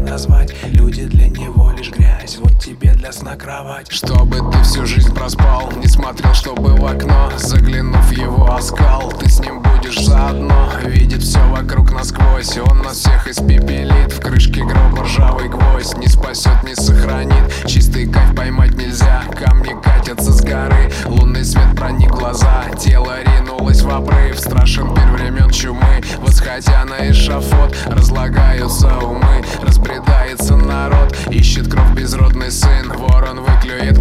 назвать. Люди для него лишь грязь, вот тебе для сна кровать. Чтобы ты всю жизнь проспал, не смотрел, чтобы в окно, заглянув в его оскал, ты с ним будешь заодно. Видит все вокруг насквозь, он нас всех испепелит. В крышке гроба ржавый гвоздь, не спасет, не сохранит. Чистый кайф поймать нельзя, камни катятся с горы. Лунный свет проник в глаза, тело ринулось в обрыв. Страшен пир времен чумы, восходя на эшафот. Разлагаются умы, разбредается народ, ищет кровь безродный сын. Ворон выклюет